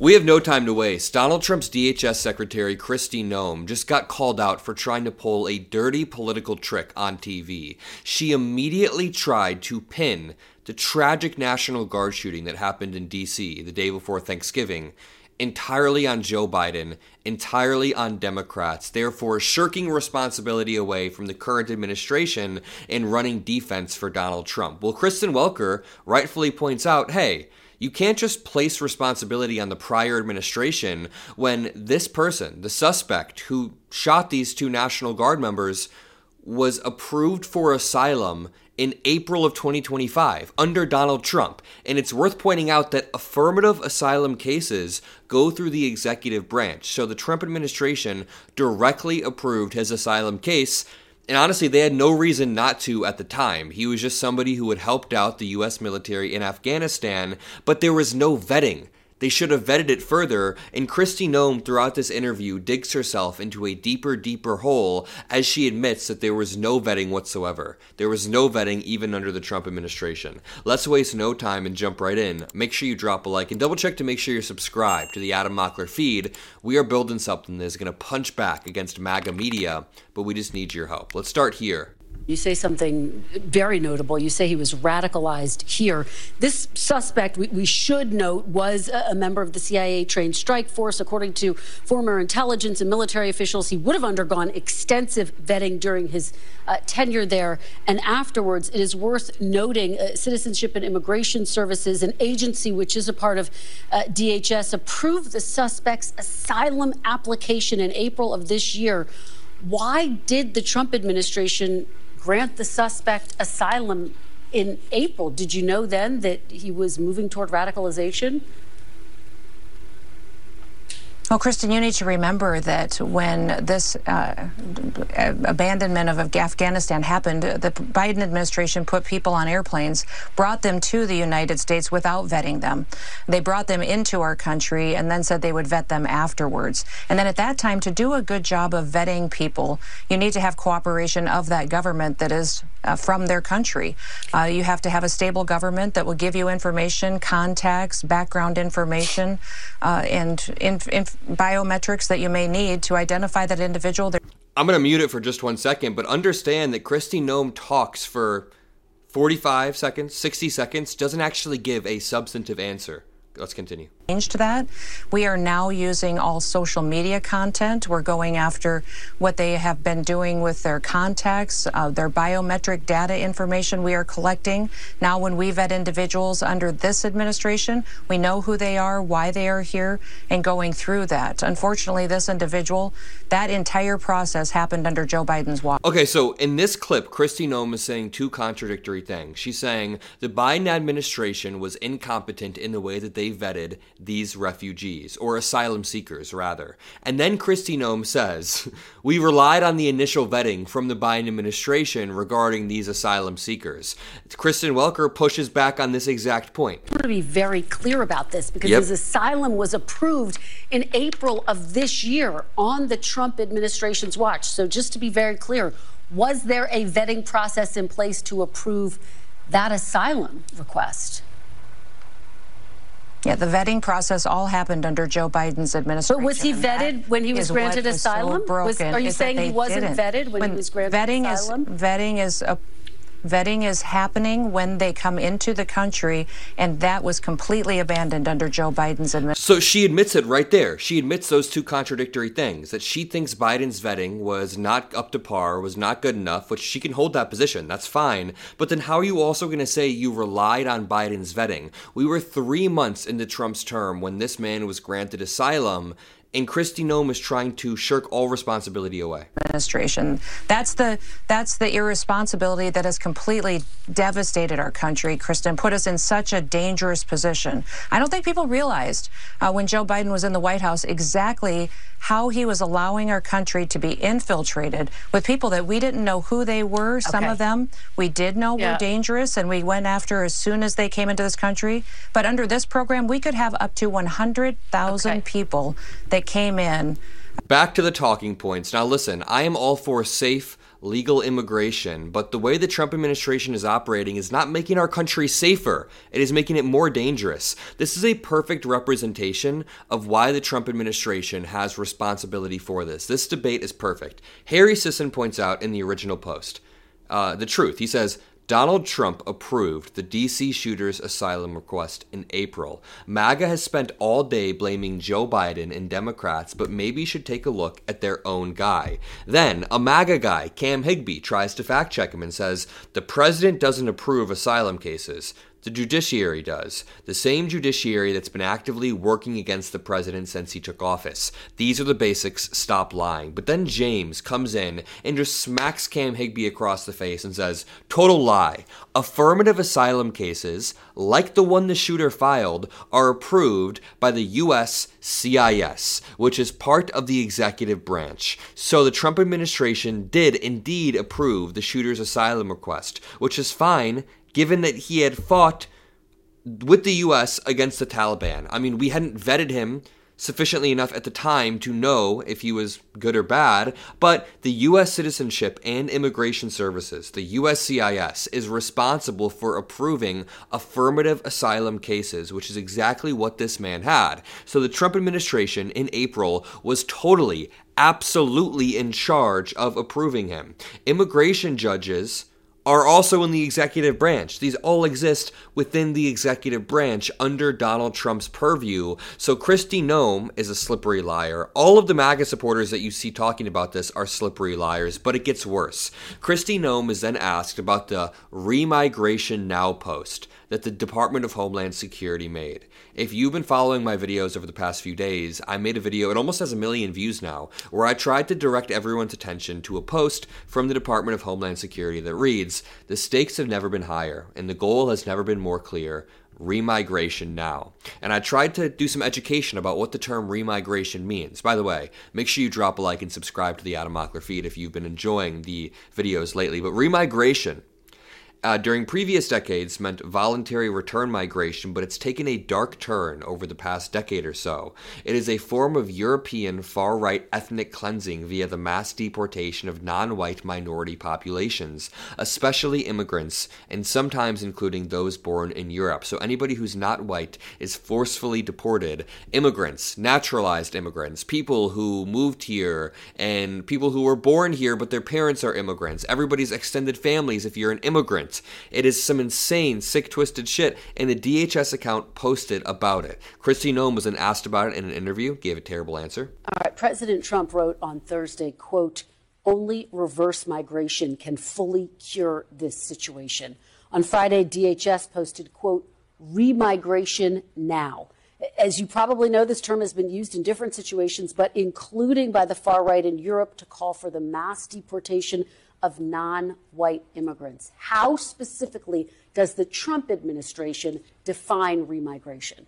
We have no time to waste. Donald Trump's DHS Secretary Kristi Noem just got called out for trying to pull a dirty political trick on TV. She immediately tried to pin the tragic National Guard shooting that happened in D.C. the day before Thanksgiving entirely on Joe Biden, entirely on Democrats, therefore shirking responsibility away from the current administration and running defense for Donald Trump. Well, Kristen Welker rightfully points out, hey, you can't just place responsibility on the prior administration when this person, the suspect who shot these two National Guard members, was approved for asylum in April of 2025 under Donald Trump. And it's worth pointing out that affirmative asylum cases go through the executive branch. So the Trump administration directly approved his asylum case. And honestly, they had no reason not to at the time. He was just somebody who had helped out the U.S. military in Afghanistan, but there was no vetting. They should have vetted it further, and Kristi Noem throughout this interview digs herself into a deeper hole as she admits that there was no vetting whatsoever. There was no vetting even under the Trump administration. Let's waste no time and jump right in. Make sure you drop a like and double check to make sure you're subscribed to the Adam Mockler feed. We are building something that is going to punch back against MAGA media, but we just need your help. Let's start here. You say something very notable. You say he was radicalized here. This suspect, we should note, was a member of the CIA-trained strike force. According to former intelligence and military officials, he would have undergone extensive vetting during his tenure there. And afterwards, it is worth noting Citizenship and Immigration Services, an agency which is a part of DHS, approved the suspect's asylum application in April of this year. Why did the Trump administration grant the suspect asylum in April? Did you know then that he was moving toward radicalization? Well, Kristen, you need to remember that when this abandonment of Afghanistan happened, the Biden administration put people on airplanes, brought them to the United States without vetting them. They brought them into our country and then said they would vet them afterwards. And then at that time, to do a good job of vetting people, you need to have cooperation of that government that is from their country. You have to have a stable government that will give you information, contacts, background information, and biometrics that you may need to identify that individual. I'm going to mute it for just 1 second, but understand that Kristi Noem talks for 45 seconds, 60 seconds, doesn't actually give a substantive answer. Let's continue. To that, we are now using all social media content. We're going after what they have been doing with their contacts, their biometric data information we are collecting. Now, when we vet individuals under this administration, we know who they are, why they are here, and going through that. Unfortunately, this individual, that entire process happened under Joe Biden's watch. Okay, so in this clip, Kristi Noem is saying two contradictory things. She's saying the Biden administration was incompetent in the way that they vetted these refugees, or asylum seekers, rather. And then Kristi Noem says, we relied on the initial vetting from the Biden administration regarding these asylum seekers. Kristen Welker pushes back on this exact point. I want to be very clear about this because his asylum was approved in April of this year on the Trump administration's watch. So just to be very clear, was there a vetting process in place to approve that asylum request? Yeah, the vetting process all happened under Joe Biden's administration. But was he vetted when he was granted asylum? Are you saying he wasn't vetted when he was granted asylum? Vetting is happening when they come into the country, and that was completely abandoned under Joe Biden's administration. So she admits it right there. She admits those two contradictory things, that she thinks Biden's vetting was not up to par, was not good enough, which she can hold that position. That's fine. But then how are you also going to say you relied on Biden's vetting? We were 3 months into Trump's term when this man was granted asylum, and Kristi Noem is trying to shirk all responsibility away. Administration. That's the irresponsibility that has completely devastated our country, Kristen, put us in such a dangerous position. I don't think people realized when Joe Biden was in the White House exactly how he was allowing our country to be infiltrated with people that we didn't know who they were. Some of them we did know were dangerous, and we went after as soon as they came into this country. But under this program, we could have up to 100,000 people that came in. Back to the talking points. Now listen, I am all for safe, legal immigration, but the way the Trump administration is operating is not making our country safer. It is making it more dangerous. This is a perfect representation of why the Trump administration has responsibility for this. This debate is perfect. Harry Sisson points out in the original post the truth. He says, Donald Trump approved the D.C. shooter's asylum request in April. MAGA has spent all day blaming Joe Biden and Democrats, but maybe should take a look at their own guy. Then, a MAGA guy, Cam Higbee, tries to fact check him and says, the president doesn't approve asylum cases. The judiciary does. The same judiciary that's been actively working against the president since he took office. These are the basics. Stop lying. But then James comes in and just smacks Cam Higbee across the face and says, total lie. Affirmative asylum cases, like the one the shooter filed, are approved by the U.S. CIS, which is part of the executive branch. So the Trump administration did indeed approve the shooter's asylum request, which is fine, given that he had fought with the U.S. against the Taliban. I mean, we hadn't vetted him sufficiently enough at the time to know if he was good or bad, but the U.S. Citizenship and Immigration Services, the USCIS, is responsible for approving affirmative asylum cases, which is exactly what this man had. So the Trump administration in April was totally, absolutely in charge of approving him. Immigration judges are also in the executive branch. These all exist within the executive branch under Donald Trump's purview. So Kristi Noem is a slippery liar. All of the MAGA supporters that you see talking about this are slippery liars, but it gets worse. Kristi Noem is then asked about the Remigration Now post that the Department of Homeland Security made. If you've been following my videos over the past few days, I made a video, it almost has 1 million views now, where I tried to direct everyone's attention to a post from the Department of Homeland Security that reads, the stakes have never been higher, and the goal has never been more clear. Remigration now. And I tried to do some education about what the term remigration means. By the way, make sure you drop a like and subscribe to the Adam Mockler feed if you've been enjoying the videos lately. But remigration, during previous decades, meant voluntary return migration, but it's taken a dark turn over the past decade or so. It is a form of European far-right ethnic cleansing via the mass deportation of non-white minority populations, especially immigrants, and sometimes including those born in Europe. So anybody who's not white is forcefully deported. Immigrants, naturalized immigrants, people who moved here, and people who were born here but their parents are immigrants. Everybody's extended families if you're an immigrant. It is some insane, sick, twisted shit, and the DHS account posted about it. Kristi Noem was then asked about it in an interview, gave a terrible answer. All right, President Trump wrote on Thursday, quote, only reverse migration can fully cure this situation. On Friday, DHS posted, quote, remigration now. As you probably know, this term has been used in different situations, but including by the far right in Europe to call for the mass deportation of non-white immigrants. How specifically does the Trump administration define remigration?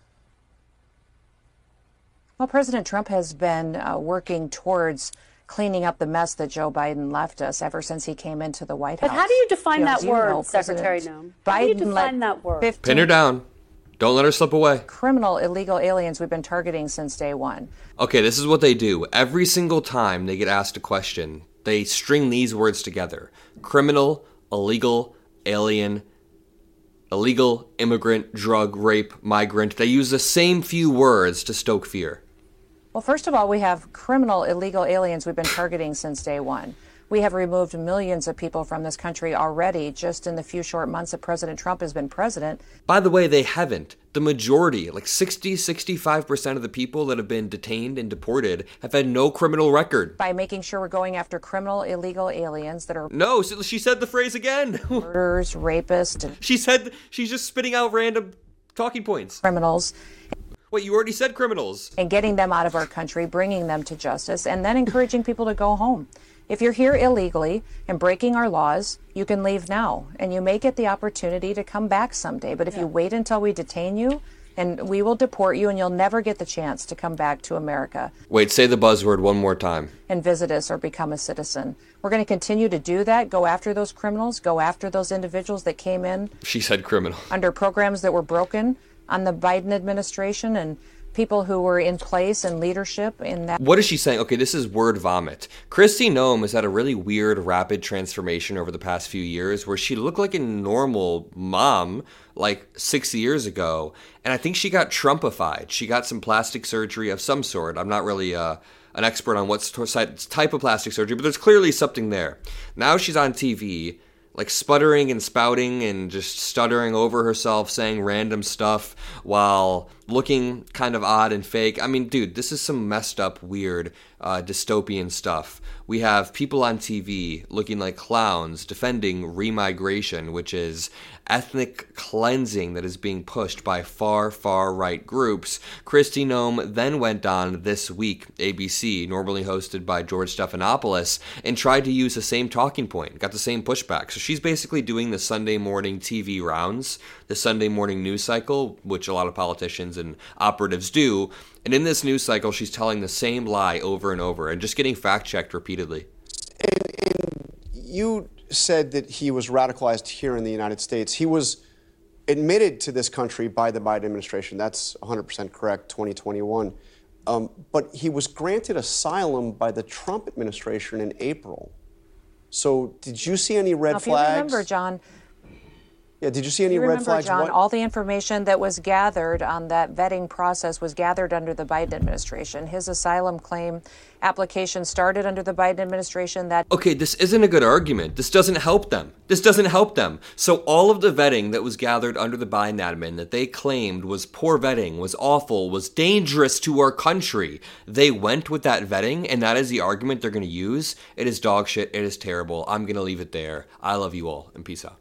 Well, President Trump has been working towards cleaning up the mess that Joe Biden left us ever since he came into the White House. But how do you define that word, Secretary Noem? How do you define that word? Pin her down. Don't let her slip away. Criminal illegal aliens we've been targeting since day one. Okay, this is what they do. Every single time they get asked a question, they string these words together. Criminal, illegal, alien, illegal, immigrant, drug, rape, migrant. They use the same few words to stoke fear. Well, first of all, we have criminal, illegal aliens we've been targeting since day one. We have removed millions of people from this country already just in the few short months that President Trump has been president. By the way, they haven't. The majority, like 65% of the people that have been detained and deported have had no criminal record. By making sure we're going after criminal, illegal aliens that are... No, she said the phrase again. Murderers, rapists. She's just spitting out random talking points. Criminals. Wait, you already said criminals. And getting them out of our country, bringing them to justice, and then encouraging people to go home. If you're here illegally and breaking our laws, you can leave now, and you may get the opportunity to come back someday. But if you wait until we detain you, and we will deport you, and you'll never get the chance to come back to America. Wait, say the buzzword one more time. And visit us or become a citizen. We're going to continue to do that, go after those criminals, go after those individuals that came in. She said criminal. Under programs that were broken on the Biden administration, and people who were in place and leadership in that. What is she saying? Okay, this is word vomit. Kristi Noem has had a really weird, rapid transformation over the past few years where she looked like a normal mom like 6 years ago. And I think she got Trumpified. She got some plastic surgery of some sort. I'm not really an expert on what type of plastic surgery, but there's clearly something there. Now she's on TV, like sputtering and spouting and just stuttering over herself, saying random stuff while looking kind of odd and fake. I mean, dude, this is some messed up, weird, dystopian stuff. We have people on TV looking like clowns defending remigration, which is ethnic cleansing that is being pushed by far, far right groups. Kristi Noem then went on This Week, ABC, normally hosted by George Stephanopoulos, and tried to use the same talking point, got the same pushback. So she's basically doing the Sunday morning TV rounds, the Sunday morning news cycle, which a lot of politicians and operatives do. And in this news cycle, she's telling the same lie over and over and just getting fact-checked repeatedly. And you said that he was radicalized here in the United States. He was admitted to this country by the Biden administration. That's 100% correct, 2021. But he was granted asylum by the Trump administration in April. So did you see any red flags? If you remember, John. Yeah, did you see any red flags? John, all the information that was gathered on that vetting process was gathered under the Biden administration. His asylum claim application started under the Biden administration. Okay, this isn't a good argument. This doesn't help them. So all of the vetting that was gathered under the Biden admin that they claimed was poor vetting, was awful, was dangerous to our country, they went with that vetting, and that is the argument they're going to use. It is dog shit. It is terrible. I'm going to leave it there. I love you all, and peace out.